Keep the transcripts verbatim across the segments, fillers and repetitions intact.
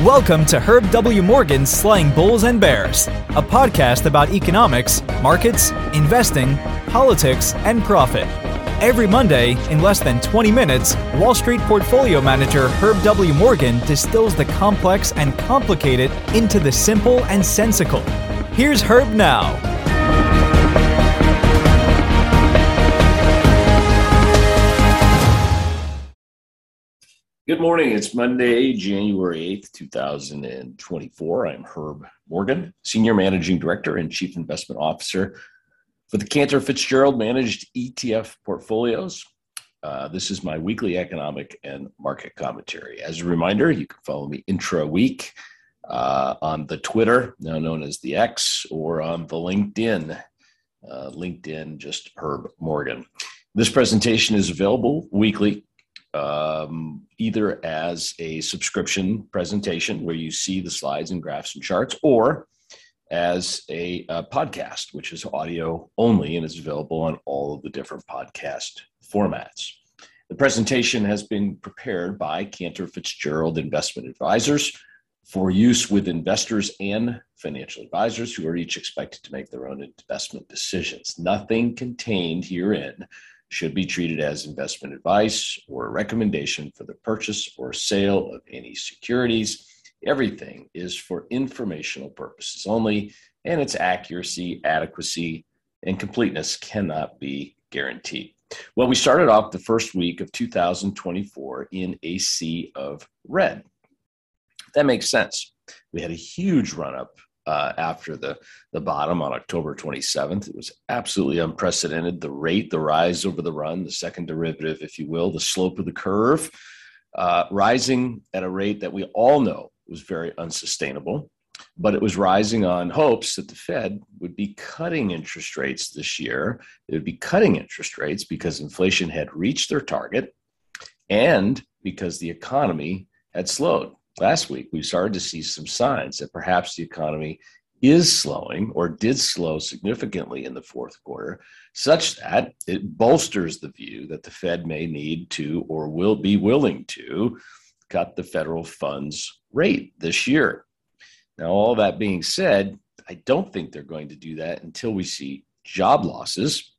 Welcome to Herb W. Morgan's Slaying Bulls and Bears, a podcast about economics, markets, investing, politics, and profit. Every Monday, in less than twenty minutes, Wall Street portfolio manager Herb W. Morgan distills the complex and complicated into the simple and sensical. Here's Herb now. Good morning. It's Monday, January eighth, two thousand twenty-four. I'm Herb Morgan, Senior Managing Director and Chief Investment Officer for the Cantor Fitzgerald Managed E T F Portfolios. Uh, this is my weekly economic and market commentary. As a reminder, you can follow me intra-week uh, on the Twitter, now known as the X, or on the LinkedIn. Uh, LinkedIn, just Herb Morgan. This presentation is available weekly. Um, either as a subscription presentation where you see the slides and graphs and charts, or as a, a podcast, which is audio only and is available on all of the different podcast formats. The presentation has been prepared by Cantor Fitzgerald Investment Advisors for use with investors and financial advisors who are each expected to make their own investment decisions. Nothing contained herein should be treated as investment advice or a recommendation for the purchase or sale of any securities. Everything is for informational purposes only, and its accuracy, adequacy, and completeness cannot be guaranteed. Well, we started off the first week of two thousand twenty-four in a sea of red. That makes sense. We had a huge run-up Uh, after the, the bottom on October twenty-seventh. It was absolutely unprecedented. The rate, the rise over the run, the second derivative, if you will, the slope of the curve, uh, rising at a rate that we all know was very unsustainable. But it was rising on hopes that the Fed would be cutting interest rates this year. It would be cutting interest rates because inflation had reached their target and because the economy had slowed. Last week, we started to see some signs that perhaps the economy is slowing or did slow significantly in the fourth quarter, such that it bolsters the view that the Fed may need to or will be willing to cut the federal funds rate this year. Now, all that being said, I don't think they're going to do that until we see job losses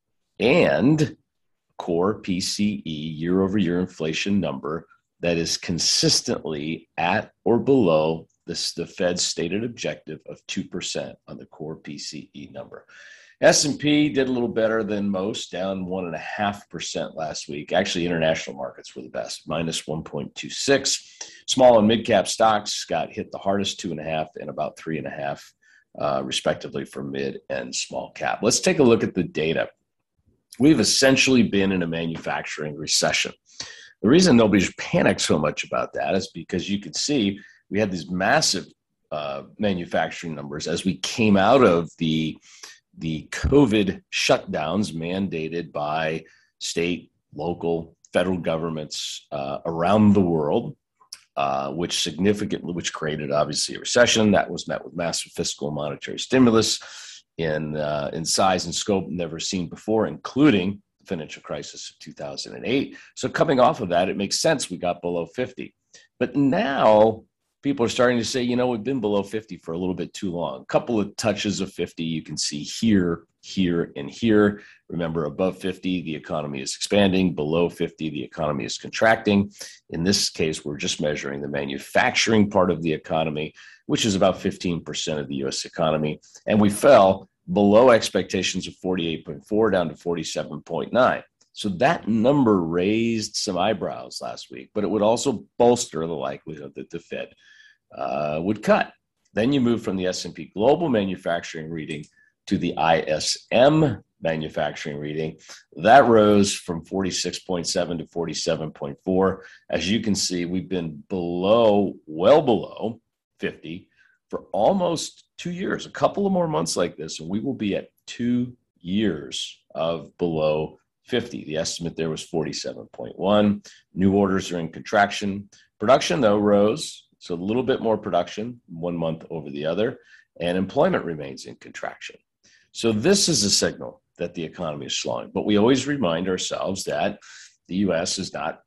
and core P C E year-over-year inflation number that is consistently at or below this, the Fed's stated objective of two percent on the core P C E number. S and P did a little better than most, down one point five percent last week. Actually, international markets were the best, minus one point two six. Small and mid-cap stocks got hit the hardest, two point five and about three point five, uh, respectively, for mid and small cap. Let's take a look at the data. We've essentially been in a manufacturing recession. The reason nobody's panicked so much about that is because you could see we had these massive uh, manufacturing numbers as we came out of the, the COVID shutdowns mandated by state, local, federal governments uh, around the world, uh, which significantly, which created obviously a recession that was met with massive fiscal and monetary stimulus in, uh, in size and scope never seen before, including financial crisis of two thousand eight. So coming off of that, it makes sense we got below fifty. But now people are starting to say, you know, we've been below fifty for a little bit too long. A couple of touches of fifty you can see here, here, and here. Remember, above fifty, the economy is expanding. Below fifty, the economy is contracting. In this case, we're just measuring the manufacturing part of the economy, which is about fifteen percent of the U S economy. And we fell below expectations of forty-eight point four down to forty-seven point nine. So that number raised some eyebrows last week, but it would also bolster the likelihood that the Fed uh, would cut. Then you move from the S and P global manufacturing reading to the I S M manufacturing reading. That rose from forty-six point seven to forty-seven point four. As you can see, we've been below, well below fifty for almost two years, a couple of more months like this, and we will be at two years of below fifty. The estimate there was forty-seven point one. New orders are in contraction. Production, though, rose, so a little bit more production, one month over the other, and employment remains in contraction. So this is a signal that the economy is slowing, but we always remind ourselves that the U S is not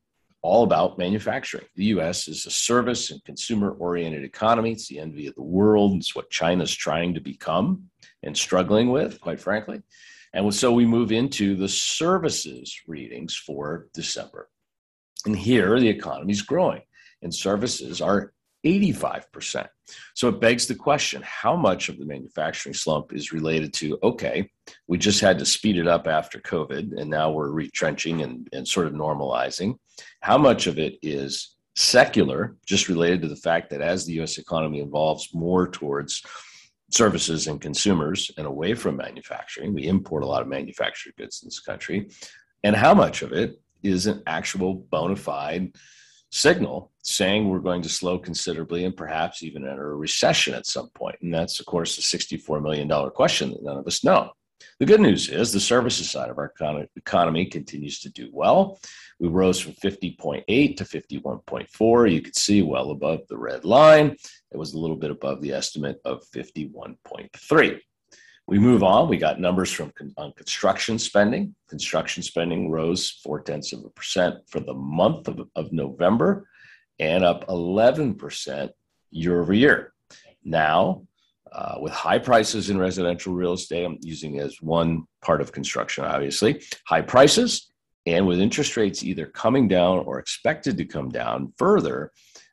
all about manufacturing. The U S is a service and consumer-oriented economy. It's the envy of the world. It's what China's trying to become and struggling with, quite frankly. And so we move into the services readings for December. And here the economy is growing and services are eighty-five percent. So it begs the question, how much of the manufacturing slump is related to, okay, we just had to speed it up after COVID and now we're retrenching and, and sort of normalizing. How much of it is secular, just related to the fact that as the U S economy evolves more towards services and consumers and away from manufacturing, we import a lot of manufactured goods in this country. And how much of it is an actual bona fide signal saying we're going to slow considerably and perhaps even enter a recession at some point. And that's, of course, a sixty-four million dollars question that none of us know. The good news is the services side of our economy continues to do well. We rose from fifty point eight to fifty-one point four. You could see well above the red line. It was a little bit above the estimate of fifty-one point three. We move on. We got numbers from on construction spending. Construction spending rose four tenths of a percent for the month of, of November and up eleven percent year over year. Now, uh, with high prices in residential real estate, I'm using as one part of construction, obviously, high prices, and with interest rates either coming down or expected to come down further,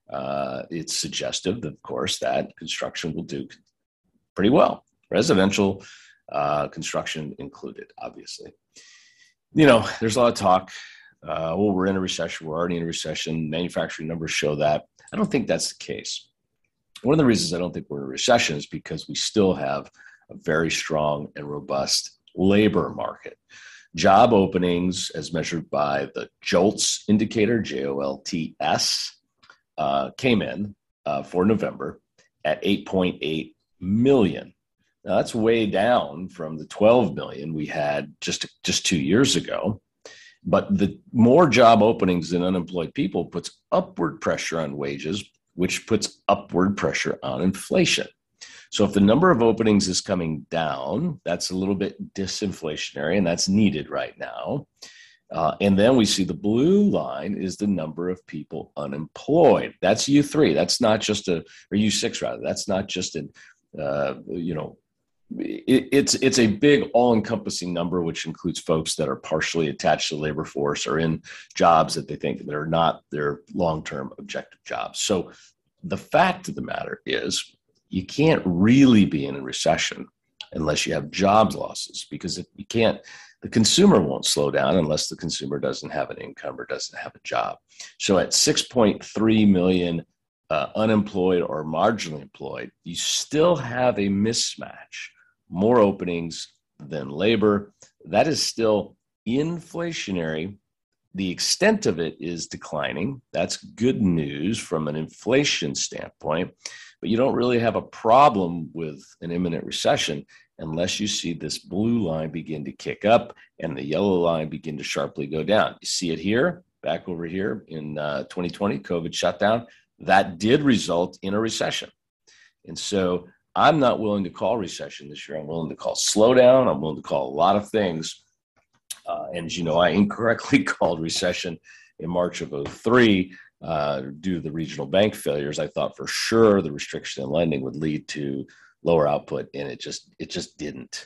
uh, it's suggestive, of course, that construction will do pretty well. Residential uh, construction included, obviously. You know, there's a lot of talk. Uh, well, we're in a recession. We're already in a recession. Manufacturing numbers show that. I don't think that's the case. One of the reasons I don't think we're in a recession is because we still have a very strong and robust labor market. Job openings, as measured by the JOLTS indicator, J O L T S, uh, came in uh, for November at eight point eight million. Now, that's way down from the twelve million we had just, just two years ago. But the more job openings than unemployed people puts upward pressure on wages, which puts upward pressure on inflation. So if the number of openings is coming down, that's a little bit disinflationary, and that's needed right now. Uh, and then we see the blue line is the number of people unemployed. That's U three. That's not just a, or U six rather. That's not just an, uh, you know, it, it's it's a big all-encompassing number, which includes folks that are partially attached to the labor force or in jobs that they think that are not their long-term objective jobs. So the fact of the matter is you can't really be in a recession unless you have jobs losses, because if you can't, the consumer won't slow down unless the consumer doesn't have an income or doesn't have a job. So at six point three million uh, unemployed or marginally employed, you still have a mismatch. More openings than labor. That is still inflationary. The extent of it is declining. That's good news from an inflation standpoint, but you don't really have a problem with an imminent recession unless you see this blue line begin to kick up and the yellow line begin to sharply go down. You see it here, back over here in uh, twenty twenty, COVID shutdown. That did result in a recession. And so I'm not willing to call recession this year. I'm willing to call slowdown. I'm willing to call a lot of things. Uh, and, as you know, I incorrectly called recession in March of oh three uh, due to the regional bank failures. I thought for sure the restriction in lending would lead to lower output, and it just it just didn't.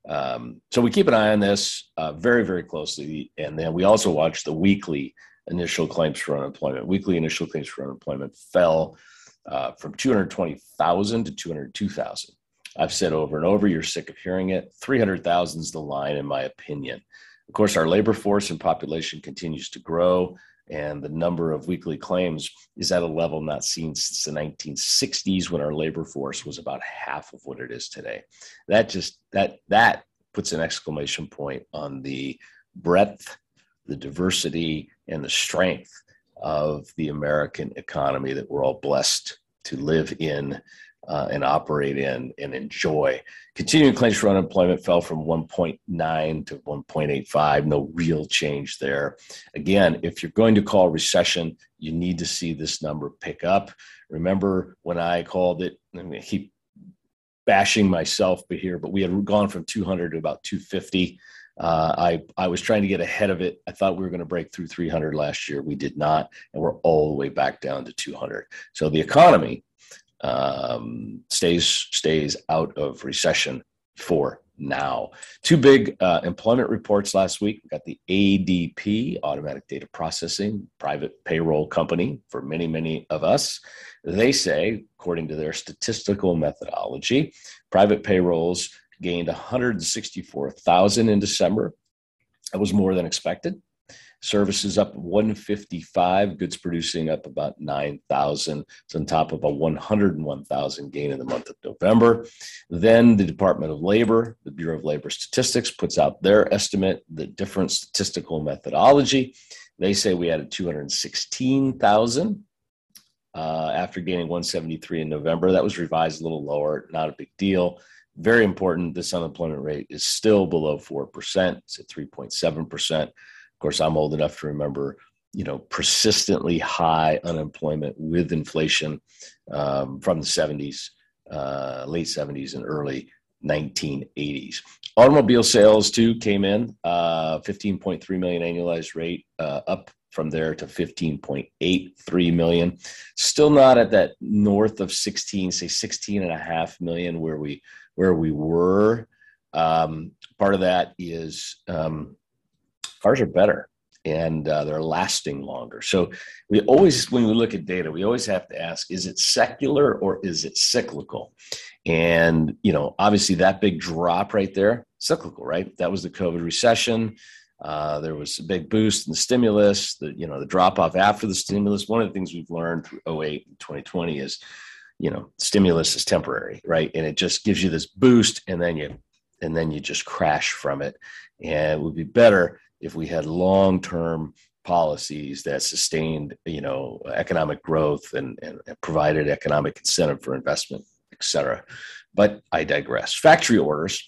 Um, so we keep an eye on this uh, very, very closely. And then we also watch the weekly initial claims for unemployment. Weekly initial claims for unemployment fell Uh, from two hundred twenty thousand to two hundred two thousand. I've said over and over, you're sick of hearing it. three hundred thousand is the line, in my opinion. Of course, our labor force and population continues to grow, and the number of weekly claims is at a level not seen since the nineteen sixties, when our labor force was about half of what it is today. That just that that puts an exclamation point on the breadth, the diversity, and the strength of the American economy that we're all blessed to live in uh, and operate in and enjoy. Continuing claims for unemployment fell from one point nine to one point eight five. No real change there. Again, if you're going to call recession, you need to see this number pick up. Remember when I called it, I keep bashing myself here, but we had gone from two hundred to about two fifty Uh, I, I was trying to get ahead of it. I thought we were going to break through three hundred last year. We did not, and we're all the way back down to two hundred. So the economy um, stays stays out of recession for now. Two big uh, employment reports last week. We got the A D P, Automatic Data Processing, private payroll company for many, many of us. They say, according to their statistical methodology, private payrolls gained one hundred sixty-four thousand in December. That was more than expected. Services up one hundred fifty-five, goods producing up about nine thousand. It's on top of a one hundred one thousand gain in the month of November. Then the Department of Labor, the Bureau of Labor Statistics, puts out their estimate, the different statistical methodology. They say we added two hundred sixteen thousand uh, after gaining one hundred seventy-three in November. That was revised a little lower, not a big deal. Very important, this unemployment rate is still below four percent. It's at three point seven percent. Of course, I'm old enough to remember, you know, persistently high unemployment with inflation um, from the seventies, uh, late seventies and early nineteen eighties. Automobile sales, too, came in, uh, fifteen point three million annualized rate, uh, up from there to fifteen point eight three million. Still not at that north of sixteen, say sixteen and a half million where we where we were. Um, part of that is um, cars are better and uh, they're lasting longer. So we always, when we look at data, we always have to ask, is it secular or is it cyclical? And, you know, obviously that big drop right there, cyclical, right? That was the COVID recession. Uh, there was a big boost in the stimulus, the, you know, the drop off after the stimulus. One of the things we've learned through oh eight and twenty twenty is, you know, stimulus is temporary, right? And it just gives you this boost and then you, and then you just crash from it. And it would be better if we had long-term policies that sustained, you know, economic growth and, and provided economic incentive for investment, et cetera. But I digress. Factory orders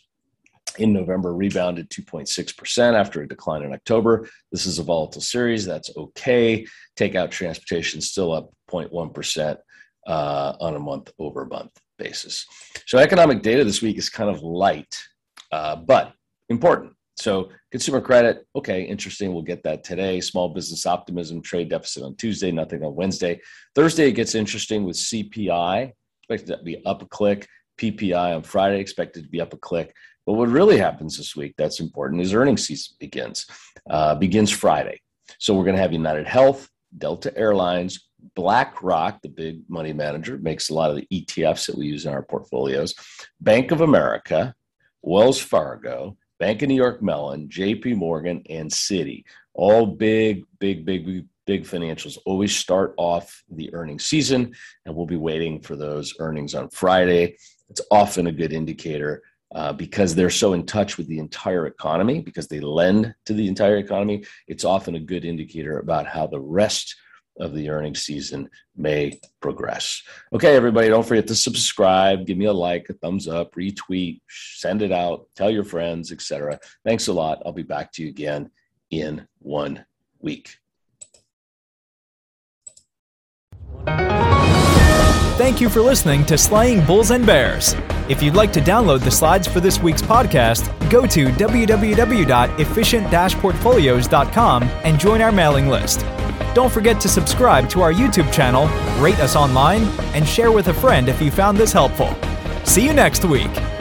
in November rebounded two point six percent after a decline in October. This is a volatile series. That's okay. Takeout transportation still up zero point one percent uh, on a month-over-month basis. So economic data this week is kind of light, uh, but important. So consumer credit, okay, interesting. We'll get that today. Small business optimism, trade deficit on Tuesday, nothing on Wednesday. Thursday, it gets interesting with C P I, expected to be up a click. P P I on Friday, expected to be up a click. But what really happens this week that's important is earnings season begins. Uh, begins Friday. So we're going to have United Health, Delta Airlines, BlackRock, the big money manager, makes a lot of the E T Fs that we use in our portfolios, Bank of America, Wells Fargo, Bank of New York Mellon, J P Morgan, and Citi. All big, big, big, big financials always start off the earnings season, and we'll be waiting for those earnings on Friday. It's often a good indicator uh, because they're so in touch with the entire economy, because they lend to the entire economy. It's often a good indicator about how the rest of the earnings season may progress. Okay, everybody, don't forget to subscribe, give me a like, a thumbs up, retweet, send it out, tell your friends, et cetera. Thanks a lot. I'll be back to you again in one week. Thank you for listening to Slaying Bulls and Bears. If you'd like to download the slides for this week's podcast, go to w w w dot efficient dash portfolios dot com and join our mailing list. Don't forget to subscribe to our YouTube channel, rate us online, and share with a friend if you found this helpful. See you next week.